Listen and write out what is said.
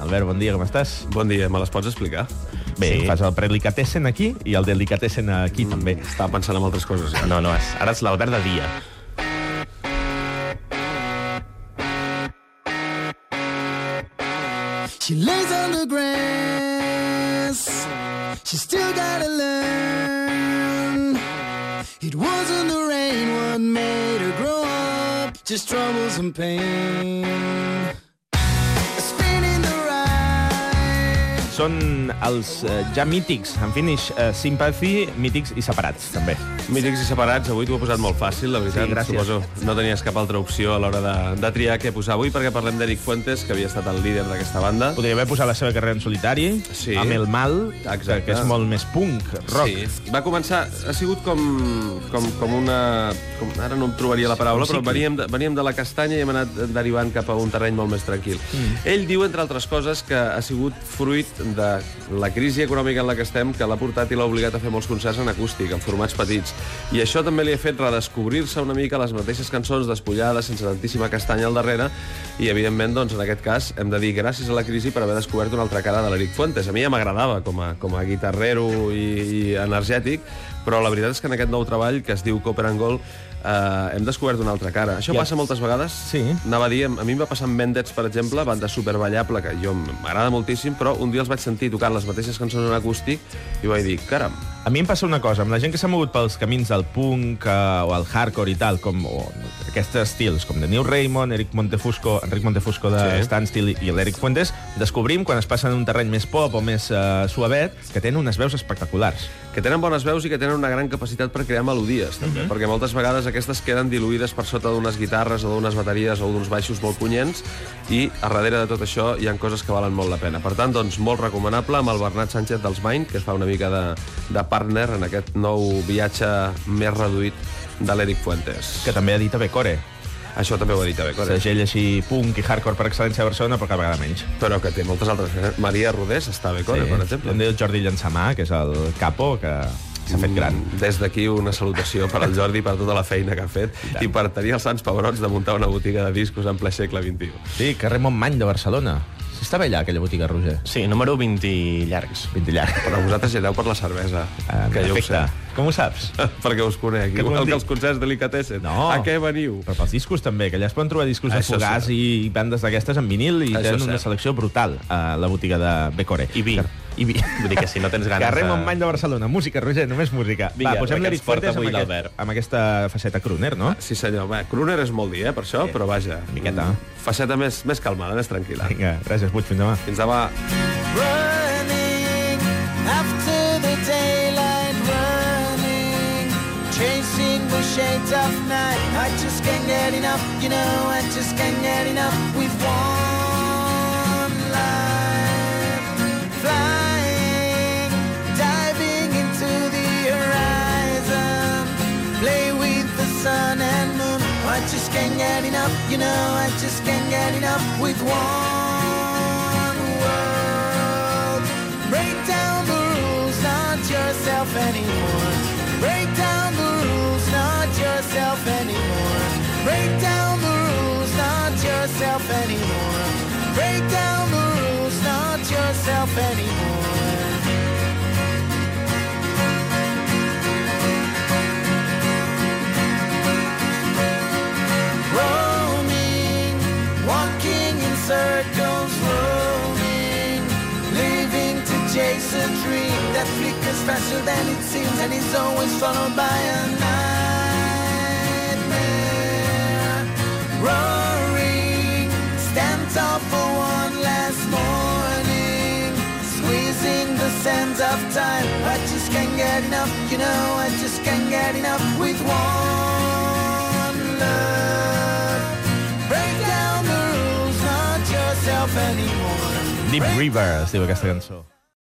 Albert, bon dia, com estàs? Bon dia, me les pots explicar? Bé, Sí. fas el prelicatessen aquí i el delicatessen aquí també. Estava pensant en altres coses, ja. No, ara és l'Albert de dia. She lays on the grass. She still gotta learn. It wasn't the rain what made her grow up, just troubles and pain. Spinning the ride. Són els ja mítics, en Finish Sympathy, mítics i separats, també. Mítics i separats, avui t'ho he posat molt fàcil, la veritat. Sí, gràcies. Suposo no tenies cap altra opció a l'hora de triar què posar avui, perquè parlem d'Eric Fuentes, que havia estat el líder d'aquesta banda. Podria haver posat la seva carrera en solitari, Sí. amb El Mal, Exacte. que és molt més punk, rock. Sí, va començar... Ha sigut com una... Ara no em trobaria la paraula, però veníem de la castanya i hem anat derivant cap a un terreny molt més tranquil. Ell diu, entre altres coses, que ha sigut fruit de la crisi econòmica en la que estem, que l'ha portat i l'ha obligat a fer molts concerts en acústic, en formats petits. I això també li ha fet redescobrir-se una mica les mateixes cançons despullades, sense tantíssima castanya al darrere, i, evidentment, doncs, en aquest cas, hem de dir gràcies a la crisi per haver descobert una altra cara de l'Eric Fuentes. A mi ja m'agradava com a guitarrero i energètic, però la veritat és que en aquest nou treball, que es diu Copper and Gold, hem descobert una altra cara. Això passa moltes vegades. Sí. Anava a dir, a mi em va passar amb Mendets, per exemple, banda superballable, que jo m'agrada moltíssim, però un dia els vaig sentir tocant les mateixes cançons en acústic i vaig dir, caram. A mi em passa una cosa, amb la gent que s'ha mogut pels camins del punk o el hardcore i tal, o aquests estils, com de Neil Raymond, Enric Montefusco de Standstill i l'Eric Fuentes, descobrim, quan es passen en un terreny més pop o més suavet, que tenen unes veus espectaculars. Que tenen bones veus i que tenen una gran capacitat per crear melodies, també, perquè moltes vegades aquestes queden diluïdes per sota d'unes guitarres o d'unes bateries o d'uns baixos molt punyents, i a darrere de tot això hi ha coses que valen molt la pena. Per tant, doncs, molt recomanable amb el Bernat Sánchez dels Mind, que es fa una mica de partner en aquest nou viatge més reduït de l'Eric Fuentes. Que també edita Becore. Això també ho ha dit a Becore. Segell així punk i hardcore per excel·lència a Barcelona, però cada vegada menys. Però que té moltes altres. Maria Rodés està a Becore, per exemple. També el Jordi Llançamà, que és el capo, que s'ha fet gran. Des d'aquí una salutació per al Jordi, per tota la feina que ha fet i per tenir els sants pebrots de muntar una botiga de discos en ple segle XXI. Sí, carrer Montmany de Barcelona. Si estava allà, aquella botiga, Roger. Sí, número 20 llargs. 20 llarg. Però vosaltres hi aneu per la cervesa, que jo ho sé. Com ho saps? Perquè us conec. Què Igual vol dir? que els concerts delicatessen. No. A què veniu? Però pels discos també, que allà es poden trobar discos de Això Fogàs sí. i bandes d'aquestes en vinil i Això tenen una cert. selecció brutal a la botiga de Becore. I vi. I vi. Vull dir que si no tens ganes Carrer de... Montmany de Barcelona. Música, Roger, només música. Vinga, Va, posem que l'Eric ens porta Fuentes avui l'Albert. amb aquesta faceta crooner, no? Sí, senyor. Bé, crooner és molt dir, per això, però vaja. Una miqueta. Faceta més calmada, més tranquil·la. Vinga, gràcies, Puig, fins demà. Fins demà. Running after the daylight, running, chasing the shades of night. I just can't get enough, you know, I just can't get enough with one life. Flying, diving into the horizon, play with the sun and moon. I just can't get enough, you know, I just can't get enough with one world. Break down the rules, not yourself anymore. Break down the rules, not yourself anymore. Break down the rules, not yourself anymore. Break down the rules, not yourself anymore. Roaming, walking in circles, roaming, living to chase a dream that flickers faster than it seems and is always followed by a nightmare. Roaring, stand tall for one last morning, squeezing the sands of time. I just can't get enough, you know, I just can't get enough with one love. Break down the rules, not yourself anymore. Deep River es diu aquesta cançó.